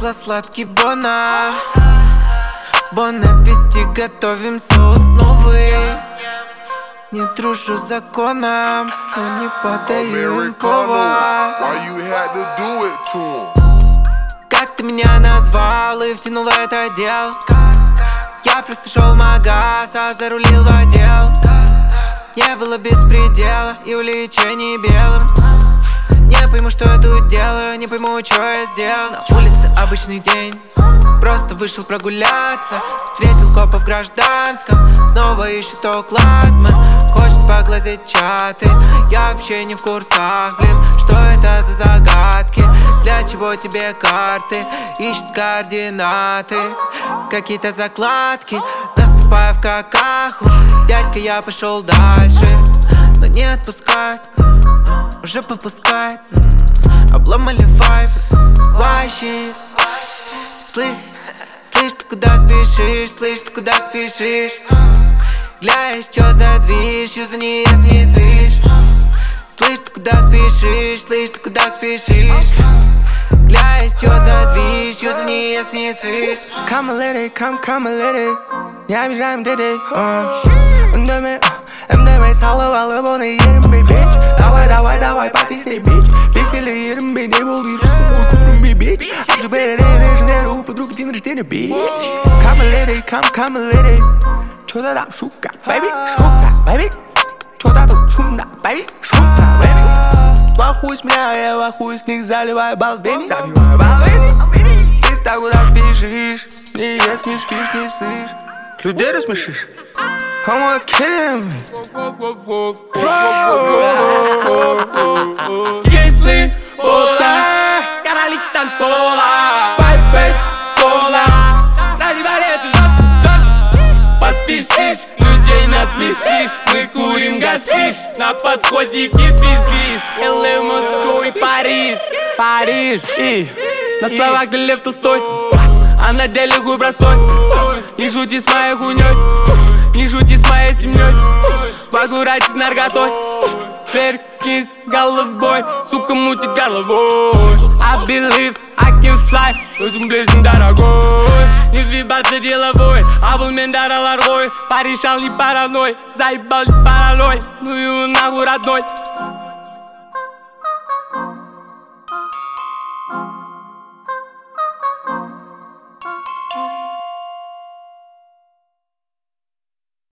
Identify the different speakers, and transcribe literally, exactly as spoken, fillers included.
Speaker 1: сладкий бона. Бон аппетит, готовим соус новый. Не дружу с законом, но не подаю им повод. Как ты меня назвал и втянул в это дело? Я просто шел в магаз, а зарулил в отдел. Не было беспредела и увлечений белым. Не пойму, что я тут делаю, не пойму, что я сделал. На улице обычный день, просто вышел прогуляться. Встретил копа в гражданском, снова ищет окладмен. Хочет поглазеть чаты, я вообще не в курсах, блин. Что это за загадки, для чего тебе карты? Ищет координаты, какие-то закладки. Наступая в какаху, дядька, я пошел дальше, но не отпускает, уже попускает. Обломали вайб, вообще. Слышь, слышь, ты куда спешишь, слышь, ты куда спешишь? Глядь, что за движ, юза не ест, не слышь. Слышь, ты куда спешишь, слышь, ты куда спешишь? Глядь, что за движ, юза не ест, не слышь.
Speaker 2: Come a lady, come, come a lady. Не обижаем дети. МДМ, МДМ, салывалы, боны, едем, бич. Давай, давай, давай, потисни, бич. Веселье, едем, бич, не был вирус, мой курм, бич. Акжибели, реженеру, у подруги день рождения, бич. Come a lady, come, come a lady. Чё-то там шутка, baby, шутка, baby. Чё-то тут шумно, baby, шутка, baby. Плохой с меня, я вахуй с них, заливаю балдени. Забиваю балдени. Ты так куда спешишь, не ешь, не спишь, не сышь. Людей рассмешишь? I'm a kid.
Speaker 3: Если пола, короли танцпола, вайп, пола, ради валеты жестко, жестко. Поспешишь, людей насмешишь, мы курим гашиш. На подходе кипиш-движ, эл а, Москва и Париж. Париж, и на словах ты Лев Толстой, а на деле хуй простой. Не шути с моей хуйней, не шути с моей семьей. Погурать с наркотой, перкис головой, сука мутит головой. I believe I can fly, очень близким дорогой. Не вибаться деловой, а был мен дорогой. Порешал не параной, заебал не параной, ну и нахуй родной.